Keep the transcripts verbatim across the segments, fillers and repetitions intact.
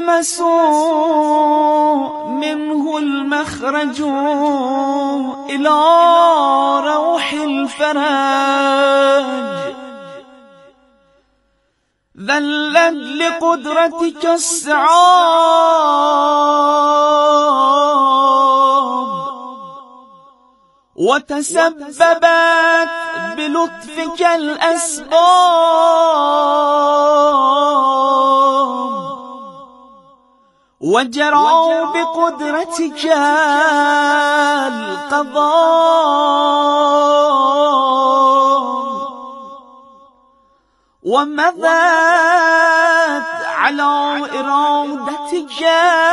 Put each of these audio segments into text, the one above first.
يلتمس منه المخرج إلى روح الفرج. ذلت لقدرتك الصعاب وتسببت بلطفك الأسباب، وجرى بقدرتك القضاء، ومضت على إرادتك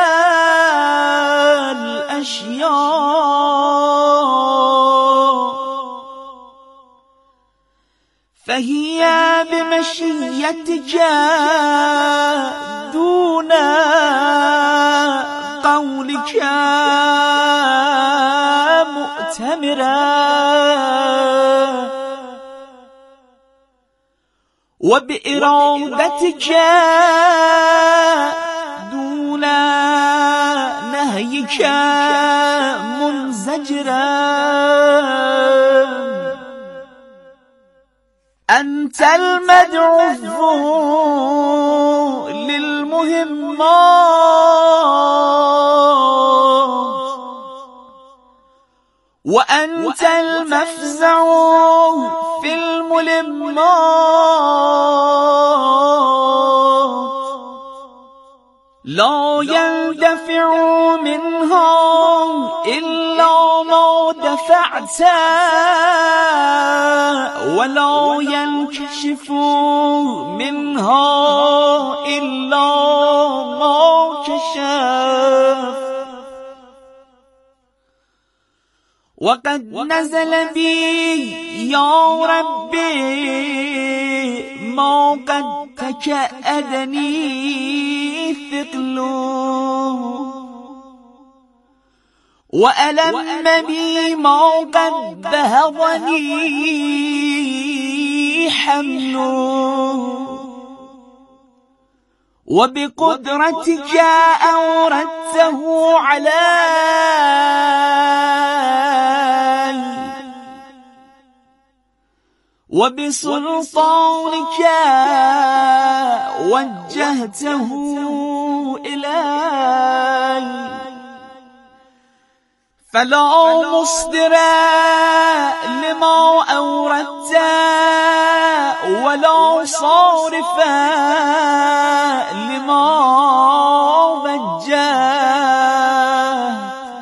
الأشياء، فهي بمشيتك دون قولك مؤتمرة، وبإرادتك دون نهيك منزجرا. أنت المدعو للمهمات، وأنت المفزع في الملمات، لا يندفع منها إلا ما دفعت، ولا ينكشف منها إلا ما كشف. وقد نزل بي يا ربي ما قد تكأدني ثقل، وألم بي ما قد ذهبني حمل، وبقدرتك أوردته علي، وبسلطانك وجهته إلي، فلا مصدر لما أوردت ولا صارف لما وجهت،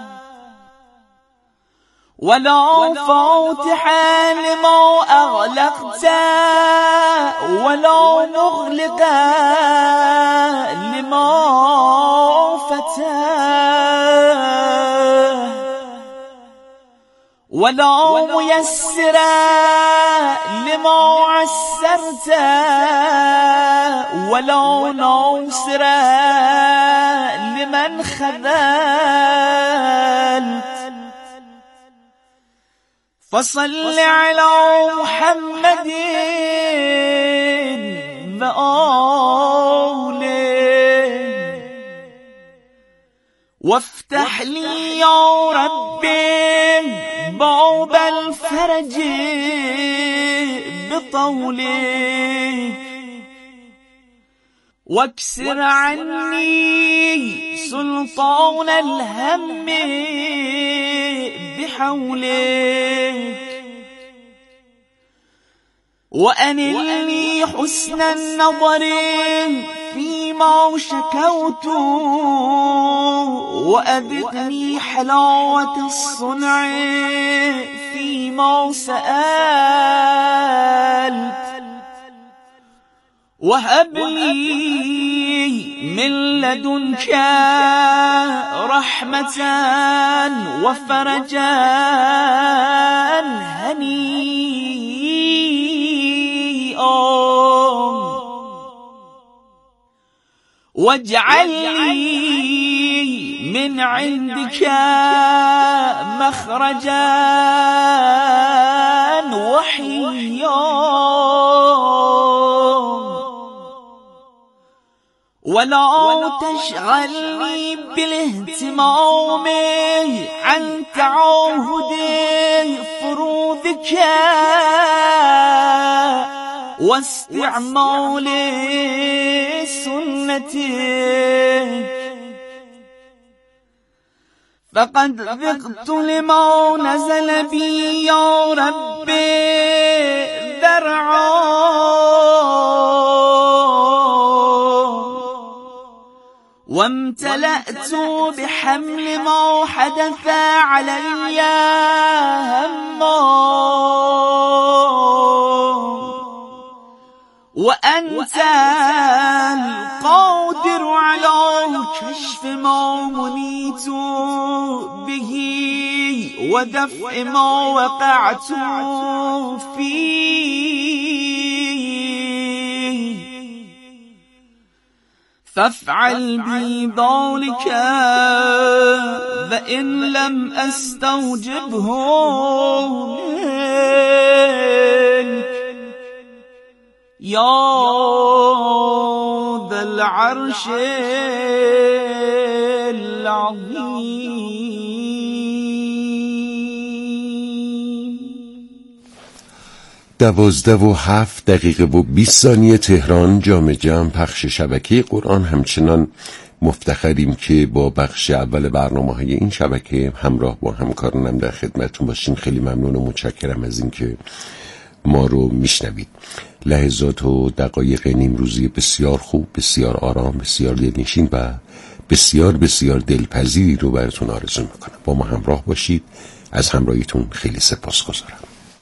ولا فاتح لما أغلقت ولا مغلق لما فتحت، ولا ميسر لما عسرت ولا ناصر لمن خذلت. فصل على محمد وآله، وافتح لي يا ربي باب الفرج بطولك، واكسر عني سلطان الهم بحولك، وأنلني حسن النظر فيما شكوت، وأذقني حلاوة الصنع فيما سألت، وهب لي من لدنك رحمة وفرجا هنيئا، واجعل لي من عندك مخرجا وحيا، ولا تشغلني بالاهتمام عن تعاهد فروضك واستعمال سنتك، فقد ذقت لما نزل بي يا ربي ذرعا، وامتلأت بحمل ما حدث علي هما، وأنت القادر على كشف ما منيت به ودفع ما وقعت فيه، فافعل بي ذلك وإن لم أستوجبه منك يا ذا العرش العظيم. دوازده و هفت دقیقه و بیست ثانیه تهران. جام جم پخش شبکه قرآن. همچنان مفتخریم که با بخش اول برنامه‌های این شبکه همراه با همکارانم در خدمتتون باشیم. خیلی ممنون و متشکرم از اینکه ما رو میشنوید. لحظات و دقایق نیمروزی بسیار خوب، بسیار آرام، بسیار دلنشین و بسیار بسیار دلپذیری رو براتون آرزو میکنم. با ما همراه باشید. از همراهیتون خیلی سپاسگزارم.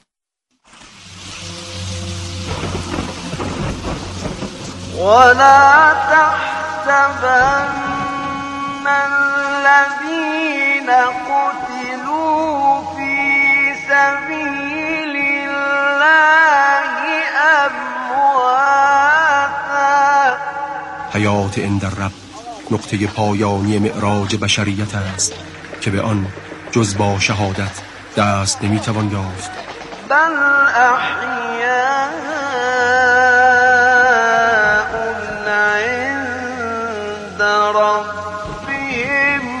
ولا تحسبن الذين قتلوا في سبيل الله امواتا. حیات عند الرب نقطه پایانی معراج بشریت است که به آن جز با شهادت دست نمیتوان یافت. بل احیاء عند ربهم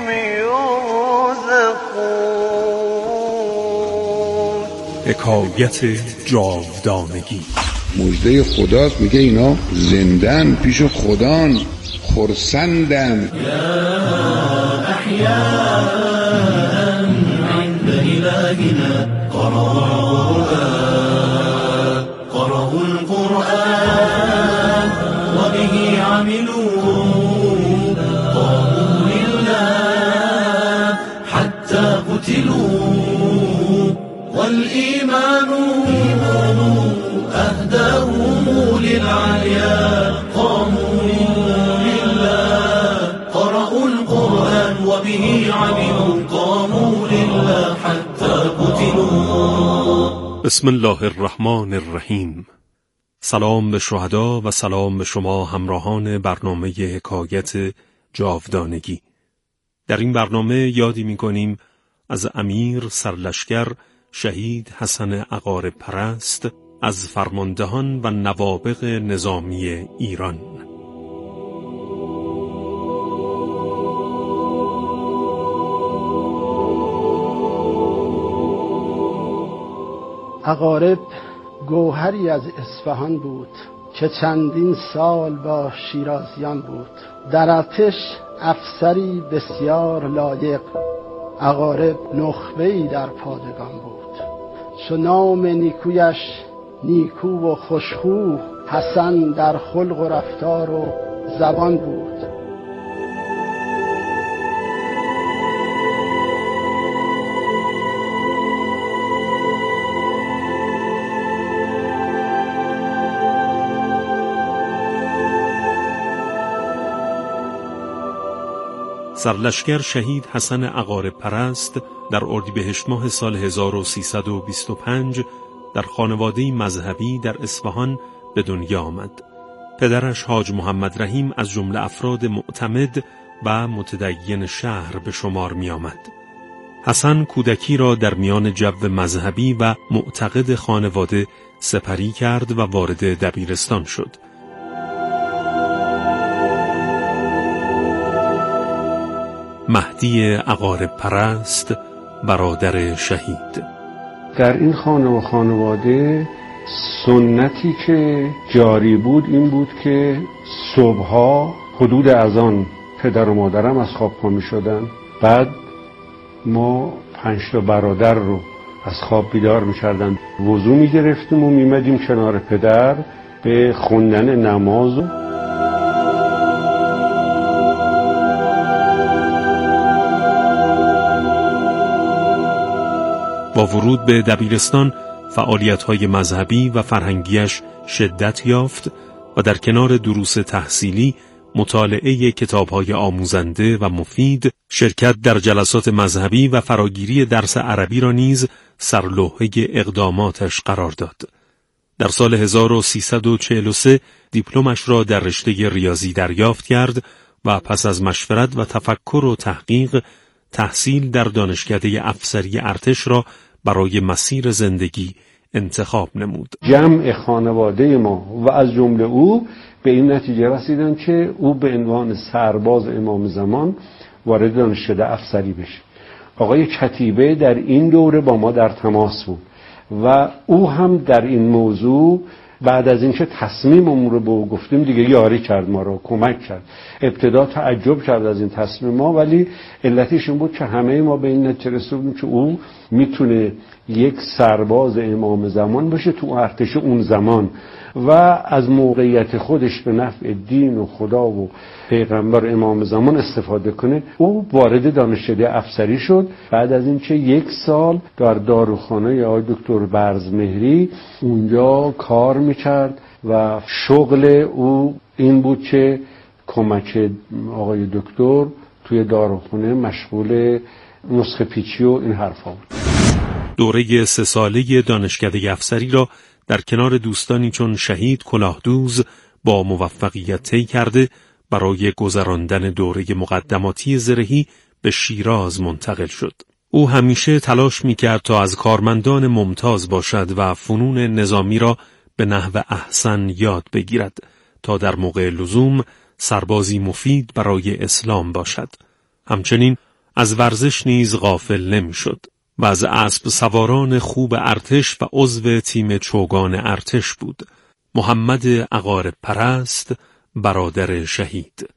یرزقون. حکایت جاودانگی. مژده خداست، میگه اینا زندن پیش خدان، خرسندن. یا احیاء عند الهنا قرأوا القرآن قرأوا القرآن وبه عملوا قاموا لله حتى قتلوا والإيمان أهداهم للعليا قاموا لله قرأوا القرآن وبه عملوا قاموا لله حتى قتلوا. بسم الله الرحمن الرحیم. سلام به شهدا و سلام به شما همراهان برنامه حکایت جاودانگی. در این برنامه یادی می‌کنیم از امیر سرلشکر شهید حسن عقارب پرست از فرماندهان و نوابغ نظامی ایران. عقارب گوهری از اصفهان بود که چندین سال با شیرازیان بود. در ارتش افسری بسیار لایق. عقارب نخبه‌ای در پادگان بود. چو نام نیکویش نیکو و خوشخو، حسن در خلق و رفتار و زبان بود. سرلشکر شهید حسن عقارب پرست در اردیبهشت ماه سال هزار و سیصد و بیست و پنج در خانواده مذهبی در اصفهان به دنیا آمد. پدرش حاج محمد رحیم از جمله افراد معتمد و متدین شهر به شمار می آمد. حسن کودکی را در میان جو مذهبی و معتقد خانواده سپری کرد و وارد دبیرستان شد. مهدی عقارب پرست برادر شهید. در این خانه و خانواده سنتی که جاری بود این بود که صبحها حدود اذان پدر و مادرم از خواب پا می شدن. بعد ما پنج تا برادر رو از خواب بیدار می کردن، وضو می گرفتیم و می مدیم کنار پدر به خوندن نماز. با ورود به دبیرستان فعالیت‌های مذهبی و فرهنگیش شدت یافت و در کنار دروس تحصیلی مطالعه کتاب‌های آموزنده و مفید، شرکت در جلسات مذهبی و فراگیری درس عربی را نیز سرلوحه اقداماتش قرار داد. در سال هزار و سیصد و چهل و سه دیپلمش را در رشته ریاضی دریافت کرد و پس از مشورت و تفکر و تحقیق تحصیل در دانشکده افسری ارتش را برای مسیر زندگی انتخاب نمود. جمع خانواده ما و از جمله او به این نتیجه رسیدن که او به عنوان سرباز امام زمان وارد دانشکده افسری بشه. آقای کتیبه در این دوره با ما در تماس بود و او هم در این موضوع بعد از اینکه تصمیممون رو به او گفتیم دیگه یاری کرد، ما رو کمک کرد. ابتدا تعجب کرد از این تصمیم ما، ولی علتش این بود که همه ما به این نتیجه رسیدیم که او میتونه یک سرباز امام زمان باشه تو ارتش اون زمان و از موقعیت خودش به نفع دین و خدا و پیغمبر امام زمان استفاده کنه. او وارد دانشکده افسری شد. بعد از اینکه یک سال در داروخانه آقای دکتر برزمهری اونجا کار میکرد و شغل او این بود که کمک آقای دکتر توی داروخانه مشغول نسخه پیچی و این حرفا بود. دوره سه ساله دانشکده افسری را در کنار دوستانی چون شهید کلاهدوز با موفقیت طی کرده برای گذراندن دوره مقدماتی زرهی به شیراز منتقل شد. او همیشه تلاش می‌کرد تا از کارمندان ممتاز باشد و فنون نظامی را به نحو احسن یاد بگیرد تا در موقع لزوم سربازی مفید برای اسلام باشد. همچنین از ورزش نیز غافل نمی‌شد و از اسب سواران خوب ارتش و عضو تیم چوگان ارتش بود. محمد عقارب پرست برادر شهید.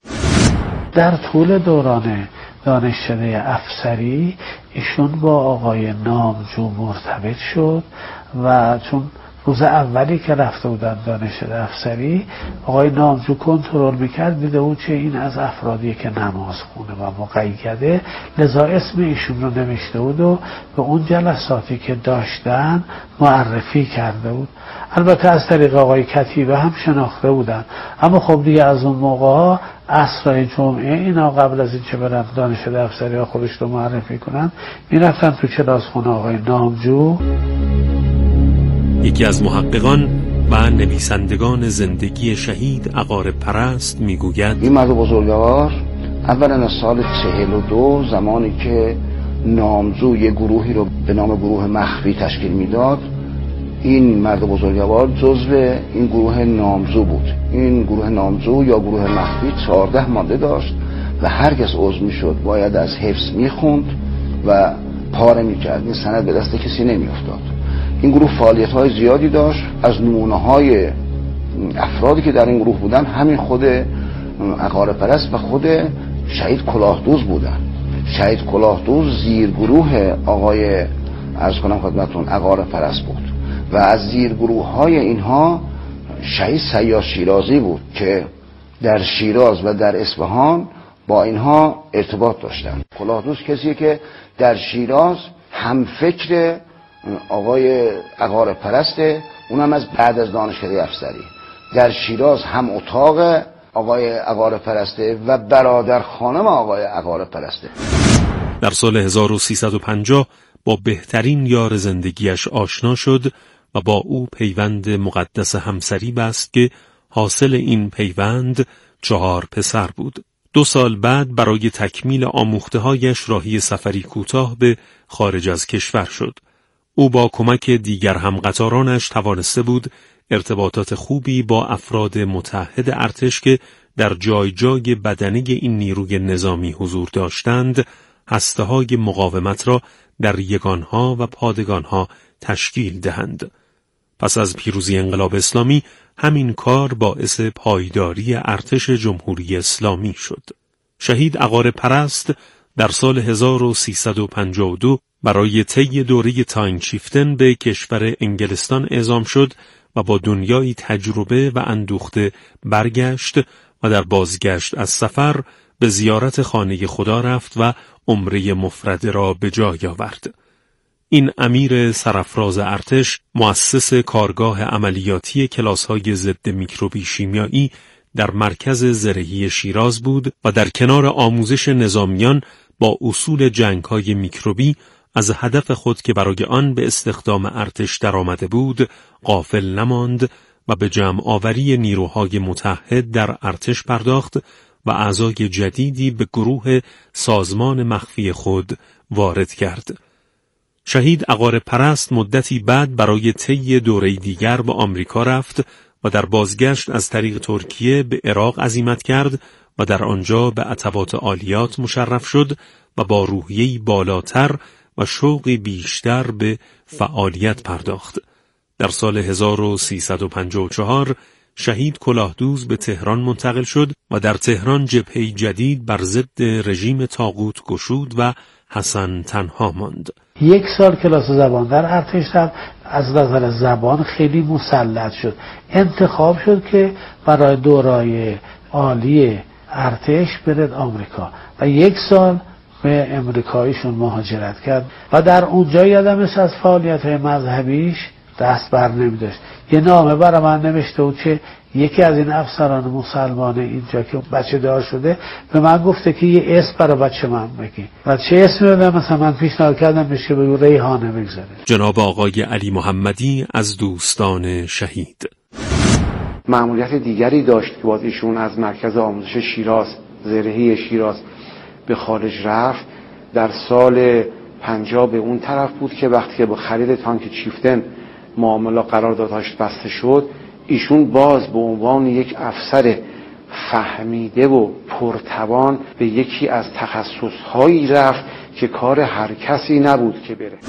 در طول دوران دانشکده افسری ایشون با آقای نامجو مرتبط شد و چون روز اولی که رفته بودن دانشکده افسری آقای نامجو کنترل میکرد، دیده بود که این از افرادیه که نماز خونه و مقیده، لذا اسم ایشون رو نوشته بود و به اون جلساتی که داشتن معرفی کرده بود. البته از طریق آقای کتیبه هم شناخته بودن، اما خب دیگه از اون موقع ها عصرهای جمعه اینا قبل از این که برن دانشکده افسری ها خودش رو معرفی کنن میرفتن تو کلاس خونه آقای نامجو. یکی از محققان و نویسندگان زندگی شهید عقارب پرست میگوید این مرد بزرگوار اولا از سال چهل و دو زمانی که نامجو یه گروهی رو به نام گروه مخفی تشکیل میداد، این مرد بزرگوار جزو این گروه نامجو بود. این گروه نامجو یا گروه مخفی چهارده ماده داشت و هر کس عضو میشد باید از حفظ میخوند و پاره میکرد، این سند به دست کسی نمیافتاد. این گروه فعالیت های زیادی داشت. از نمونه های افرادی که در این گروه بودن همین خود عقارب پرست و خود شهید کلاهدوز بودن. شهید کلاهدوز زیر گروه آقای عرض کنم خدمتتون عقارب پرست بود و از زیر گروه های اینها شهید سیاد شیرازی بود که در شیراز و در اصفهان با اینها ارتباط داشتن. کلاهدوز کسیه که در شیراز هم فکر آقای عقارب پرسته، اونم از بعد از دانشکده افسری. در شیراز هم اتاق آقای عقارب پرسته و برادر خانم آقای عقارب پرسته. در سال هزار و سیصد و پنجاه با بهترین یار زندگیش آشنا شد و با او پیوند مقدس همسری بست که حاصل این پیوند چهار پسر بود. دو سال بعد برای تکمیل آموخته‌هایش راهی سفری کوتاه به خارج از کشور شد. او با کمک دیگر همقطارانش توانسته بود ارتباطات خوبی با افراد متحد ارتش که در جای جای بدنه این نیروی نظامی حضور داشتند، هسته‌های مقاومت را در یگانها و پادگانها تشکیل دهند. پس از پیروزی انقلاب اسلامی همین کار باعث پایداری ارتش جمهوری اسلامی شد. شهید عقاره پرست در سال هزار و سیصد و پنجاه و دو برای طی دوره تاین چیفتن به کشور انگلستان اعزام شد و با دنیایی تجربه و اندوخته برگشت و در بازگشت از سفر به زیارت خانه خدا رفت و عمره مفرده را به جای آورد. این امیر سرافراز ارتش مؤسس کارگاه عملیاتی کلاس‌های ضد میکروبی شیمیایی در مرکز زرهی شیراز بود و در کنار آموزش نظامیان با اصول جنگ‌های میکروبی از هدف خود که برای آن به استخدام ارتش درآمده بود غافل نماند و به جمع آوری نیروهای متحد در ارتش پرداخت و اعضای جدیدی به گروه سازمان مخفی خود وارد کرد. شهید عقاره پرست مدتی بعد برای طی دوره دیگر به آمریکا رفت و در بازگشت از طریق ترکیه به عراق عزیمت کرد و در آنجا به عتبات عالیات مشرف شد و با روحیه‌ای بالاتر و شوقی بیشتر به فعالیت پرداخت. در سال هزار و سیصد و پنجاه و چهار شهید کلاهدوز به تهران منتقل شد و در تهران جبهه‌ای جدید بر ضد رژیم طاغوت گشود و حسن تنها ماند. یک سال کلاس زبان در ارتش رفت، از نظر زبان خیلی مسلط شد. انتخاب شد که برای دورای عالی ارتش برد آمریکا و یک سال به امریکاییشون مهاجرت کرد و در اونجا یادم است از فعالیت‌های مذهبیش دست بر نمی‌داشت. یه نامه برای من نوشته بود که یکی از این افسران مسلمان اینجا که بچه دار شده به من گفته که یه اسم برای بچه من بگی و چه اسمی بدم. مثلا من پیشنهاد کردم بشه بگو ریحانه بگذاره. جناب آقای علی محمدی از دوستان شهید مأموریت دیگری داشت که باز ایشون از مرکز آموزش شیراز زرهی شیراز به خارج رفت. در سال پنجاه به اون طرف بود که وقتی که با خرید تانک چیفتن معامله قراردادهاش بسته شد، ایشون باز به عنوان یک افسر فهمیده و پرتوان به یکی از تخصصهایی رفت که کار هر کسی نبود که بره.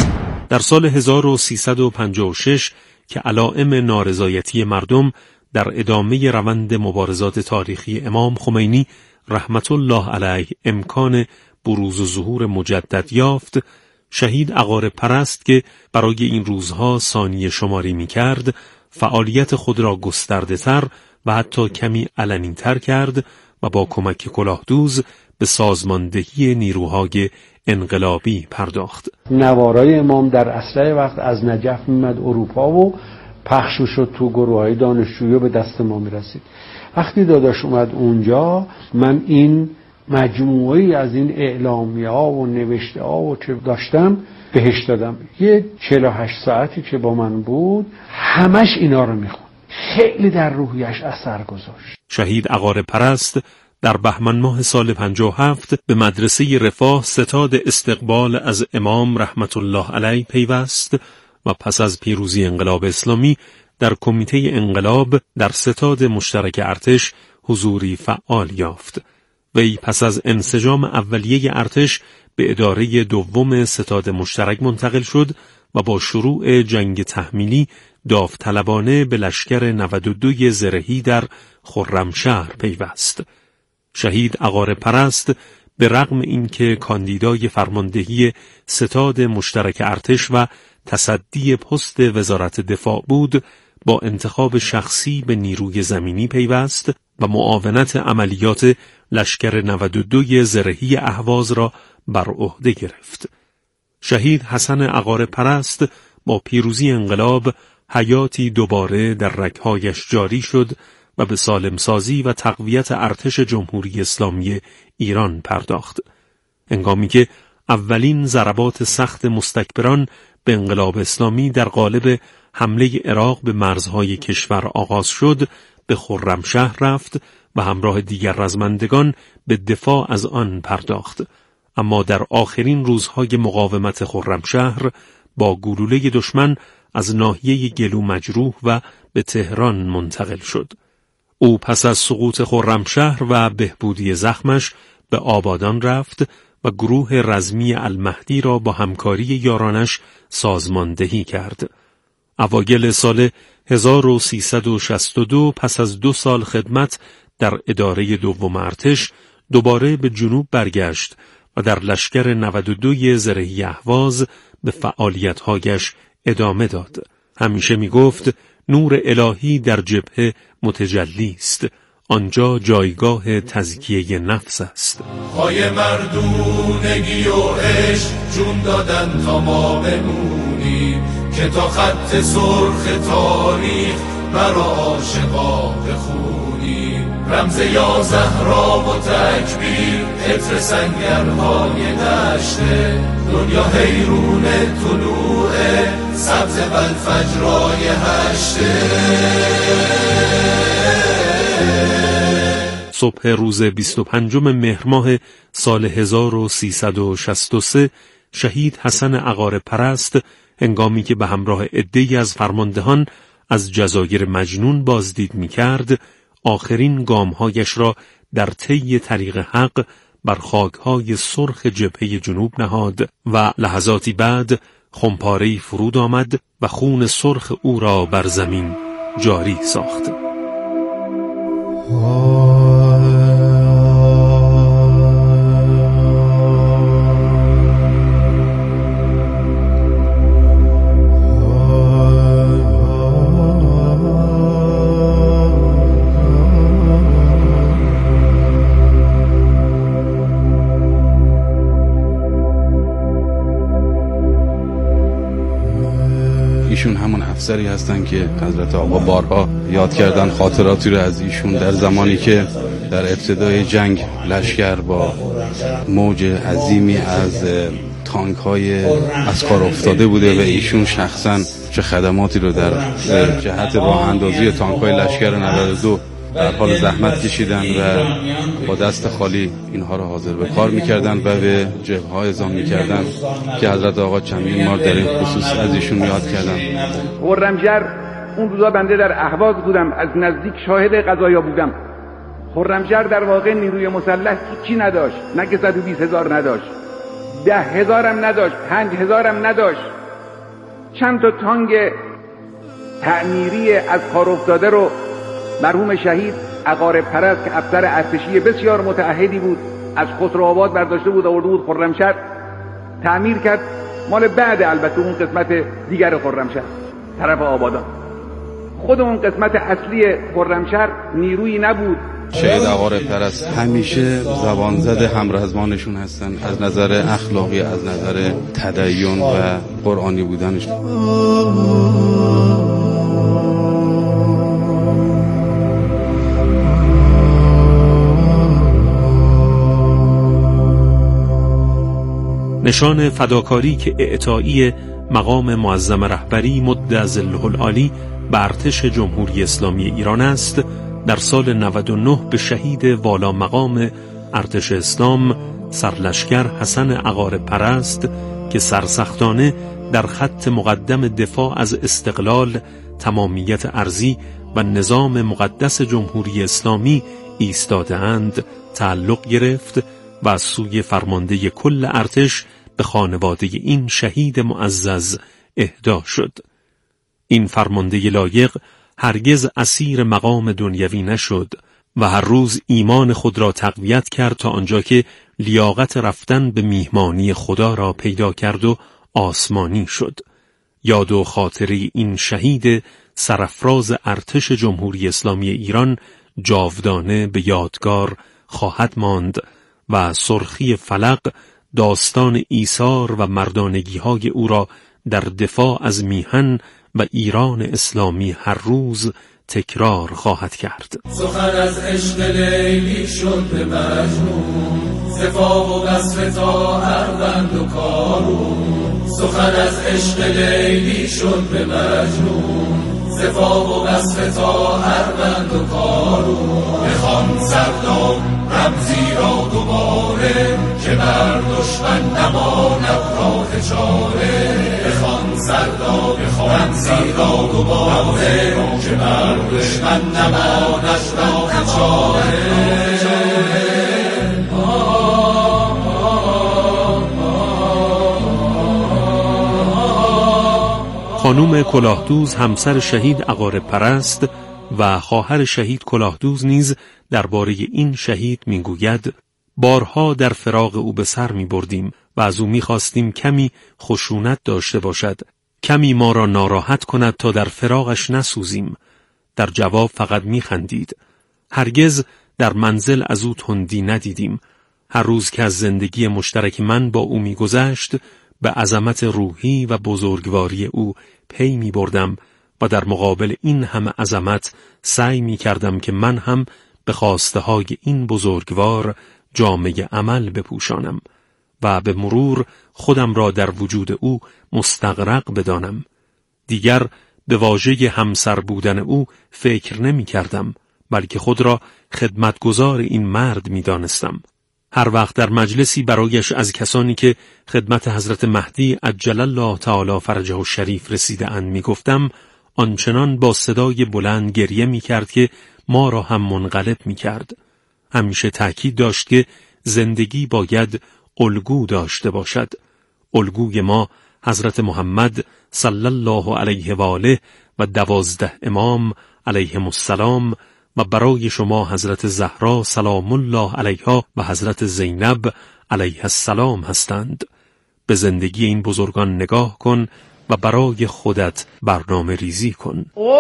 در سال هزار و سیصد و پنجاه و شش که علائم نارضایتی مردم در ادامه روند مبارزات تاریخی امام خمینی رحمت الله علیه امکان بروز و ظهور مجدد یافت، شهید عقاره پرست که برای این روزها ثانیه شماری می کرد، فعالیت خود را گسترده تر و حتی کمی علنی تر کرد و با کمک کلاهدوز به سازماندهی نیروهای انقلابی پرداخت. نوارای امام در اسرع وقت از نجف میمد اروپا و پخش شد تو گروه‌های دانشجویی به دست ما میرسید. وقتی داداش اومد اونجا، من این مجموعه‌ای از این اعلامیه‌ها و نوشته‌ها و چه داشتم بهش دادم. یه چهل و هشت ساعتی که با من بود همش اینا رو میخوند. خیلی در روحیش اثر گذاشت. شهید عقاره پرست در بهمن ماه سال پنجاه و هفت به مدرسه رفاه ستاد استقبال از امام رحمت الله علیه پیوست و پس از پیروزی انقلاب اسلامی در کمیته انقلاب در ستاد مشترک ارتش حضوری فعال یافت. وی پس از انسجام اولیه ارتش به اداره دوم ستاد مشترک منتقل شد و با شروع جنگ تحمیلی داوطلبانه به لشکر نود و دو زرهی در خرمشهر پیوست. شهید عقاره پرست به رغم اینکه کاندیدای فرماندهی ستاد مشترک ارتش و تصدی پست وزارت دفاع بود، با انتخاب شخصی به نیروی زمینی پیوست و معاونت عملیات لشکر نود و دو زرهی اهواز را بر عهده گرفت. شهید حسن عقاره پرست با پیروزی انقلاب حیاتی دوباره در رگ‌هایش جاری شد و به سالمسازی و تقویت ارتش جمهوری اسلامی ایران پرداخت. هنگامی که اولین ضربات سخت مستکبران به انقلاب اسلامی در قالب حمله عراق به مرزهای کشور آغاز شد، به خرمشهر رفت و همراه دیگر رزمندگان به دفاع از آن پرداخت. اما در آخرین روزهای مقاومت خرمشهر با گلوله دشمن از ناحیه گلو مجروح و به تهران منتقل شد. او پس از سقوط خرمشهر و بهبودی زخمش به آبادان رفت و گروه رزمی المهدی را با همکاری یارانش سازماندهی کرد. اوایل سال هزار و سیصد و شصت و دو پس از دو سال خدمت در اداره دوم ارتش دوباره به جنوب برگشت و در لشکر نود و دو زرهی اهواز به فعالیت‌هایش ادامه داد. همیشه می گفت نور الهی در جبهه متجلی است، آنجا جایگاه تزکیه نفس است. پای مردونگی و عشق جون دادن تا ما بمونیم، که تا خط سرخ تاریخ برا عاشقا بخونیم. رمز یا زهرا و تکبیر عطر سنگرهای دشته، دنیا حیرون طلوع سبز بلفجرای هشته. صبح روز بیست و پنجم مهر ماه سال هزار و سیصد و شصت و سه شهید حسن عقاره پرست هنگامی که به همراه عده‌ای از فرماندهان از جزایر مجنون بازدید می‌کرد، آخرین گام‌هایش را در طی طریق حق بر خاک‌های سرخ جبهه جنوب نهاد و لحظاتی بعد خمپاره‌ای فرود آمد و خون سرخ او را بر زمین جاری ساخت. ایشون همون افسری هستن که حضرت آقا بارها یاد کردن خاطراتی رو از ایشون در زمانی که در ابتدای جنگ لشکر با موج عظیمی از تانک های از کار افتاده بوده و ایشون شخصا چه خدماتی رو در جهت راه اندازی تانک های لشکر نود و دو در حال زحمت کشیدن و با دست خالی اینها را حاضر به کار میکردن و به جبهه ها اعزام میکردن که حضرت آقا چندین بار در این خصوص از ایشون یاد کردن. خرمشهر اون روزا بنده در اهواز بودم، از نزدیک شاهد قضایا بودم. خرمشهر در واقع نیروی مسلح چی نداشت، نه که صد و بیست هزار نداشت، ده هزارم نداشت، پنج هزارم نداشت. چند تا تانگ تعمیری از کار افتاده رو مرحوم شهید عقاره پرست که افسر ارتشی بسیار متعهدی بود از خسروآباد برداشته بود آورده بود خرمشهر تعمیر کرد. مال بعد البته اون قسمت دیگر خرمشهر طرف آبادان. خود اون قسمت اصلی خرمشهر نیرویی نبود. شهید عقاره پرست همیشه زبان زده همرزمانشون هستن از نظر اخلاقی، از نظر تدین و قرآنی بودنشون. نشان فداکاری که اعطایی مقام معظم رهبری مد ظله العالی به ارتش جمهوری اسلامی ایران است، در سال نود و نه به شهید والا مقام ارتش اسلام سرلشکر حسن عقاره پرست که سرسختانه در خط مقدم دفاع از استقلال، تمامیت ارضی و نظام مقدس جمهوری اسلامی ایستاده‌اند تعلق گرفت و از سوی فرمانده کل ارتش به خانواده این شهید معزز اهدا شد. این فرمانده لایق هرگز اسیر مقام دنیوی نشد و هر روز ایمان خود را تقویت کرد تا آنجا که لیاقت رفتن به میهمانی خدا را پیدا کرد و آسمانی شد. یاد و خاطره این شهید سرافراز ارتش جمهوری اسلامی ایران جاودانه به یادگار خواهد ماند و سرخی فلق داستان ایثار و مردانگی های او را در دفاع از میهن و ایران اسلامی هر روز تکرار خواهد کرد. سخن از عشق لیلی شد به مجنون، صفا و وصف تا اروند و کارون. سخن از عشق لیلی شد به مجنون، صفا و وصف تا اروند و کارون. بخوان سردام رمزی را دوباره که بر دشمن نماند راه چاره. بخوان سرداب خواهد زیرا گباره که بر دشمن نمانش راه چاره. خانوم کلاهدوز همسر شهید عقارب پرست و خواهر شهید کلاهدوز نیز درباره این شهید میگوید: بارها در فراق او به سر می بردیم و از او می خواستیم کمی خشونت داشته باشد، کمی ما را ناراحت کند تا در فراقش نسوزیم. در جواب فقط می خندید. هرگز در منزل از او تندی ندیدیم. هر روز که از زندگی مشترک من با او می گذشت به عظمت روحی و بزرگواری او پی می بردم و در مقابل این همه عظمت سعی می کردم که من هم به خواسته های این بزرگوار جامه عمل بپوشانم و به مرور خودم را در وجود او مستغرق بدانم. دیگر به واژه همسر بودن او فکر نمی کردم، بلکه خود را خدمتگزار این مرد می دانستم. هر وقت در مجلسی برایش از کسانی که خدمت حضرت مهدی عجل الله تعالی فرجه الشریف رسیده اند می گفتم، آنچنان با صدای بلند گریه می کرد که ما را هم منقلب می کرد. همیشه تأکید داشت که زندگی باید الگو داشته باشد. الگوی ما حضرت محمد صلی الله علیه و آله و دوازده امام علیهم السلام و برای شما حضرت زهرا سلام الله علیها و حضرت زینب علیه السلام هستند. به زندگی این بزرگان نگاه کن و برای خودت برنامه ریزی کن.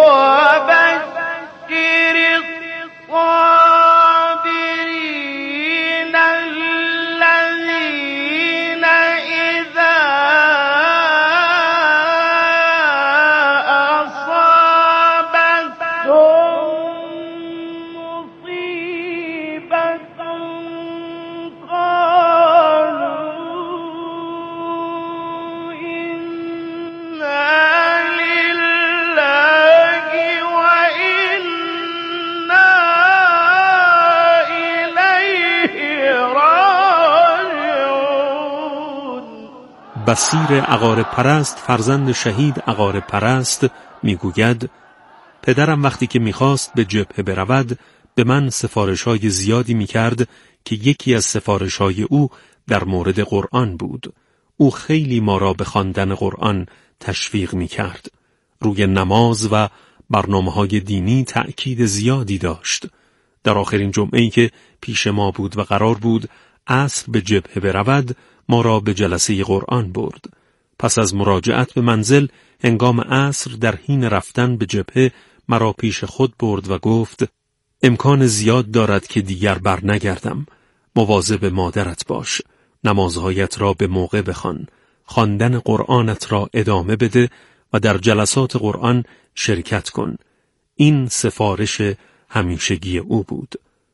بصیر عقارب پرست فرزند شهید عقارب پرست میگوید: پدرم وقتی که میخواست به جبهه برود به من سفارش‌های زیادی میکرد که یکی از سفارش‌های او در مورد قرآن بود. او خیلی ما را به خواندن قرآن تشویق میکرد. روی نماز و برنامه‌های دینی تأکید زیادی داشت. در آخرین جمعه‌ای که پیش ما بود و قرار بود عصر به جبهه برود، ما را به جلسه قرآن برد. پس از مراجعت به منزل هنگام عصر در حین رفتن به جبهه مرا پیش خود برد و گفت: امکان زیاد دارد که دیگر بر نگردم. مواظب مادرت باش. نمازهایت را به موقع بخوان. خواندن قرآنت را ادامه بده و در جلسات قرآن شرکت کن. این سفارش همیشگی او بود.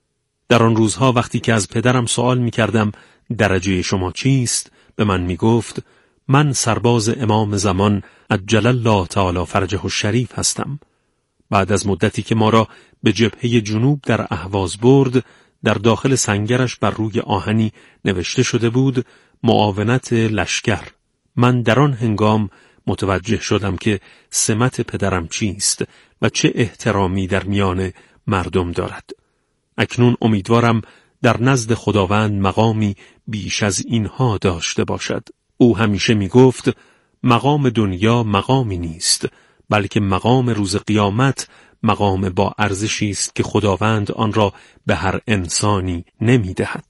در آن روزها وقتی که از پدرم سوال می کردم درجه شما چیست، به من می گفت: من سرباز امام زمان عجل الله تعالی فرجه الشریف هستم. بعد از مدتی که ما را به جبهه جنوب در اهواز برد، در داخل سنگرش بر روی آهنی نوشته شده بود: معاونت لشکر. من در آن هنگام متوجه شدم که سمت پدرم چیست و چه احترامی در میان مردم دارد. اکنون امیدوارم در نزد خداوند مقامی بیش از اینها داشته باشد. او همیشه می گفت: مقام دنیا مقامی نیست، بلکه مقام روز قیامت مقام با ارزشی است که خداوند آن را به هر انسانی نمی دهد.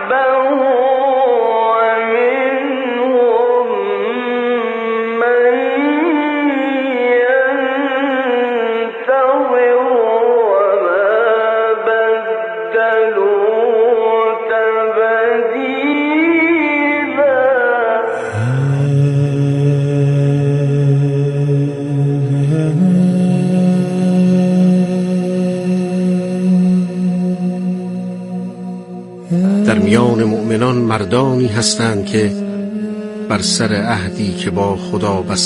من مؤمنان مردانی هستند که بر سر عهدی که با خدا بستند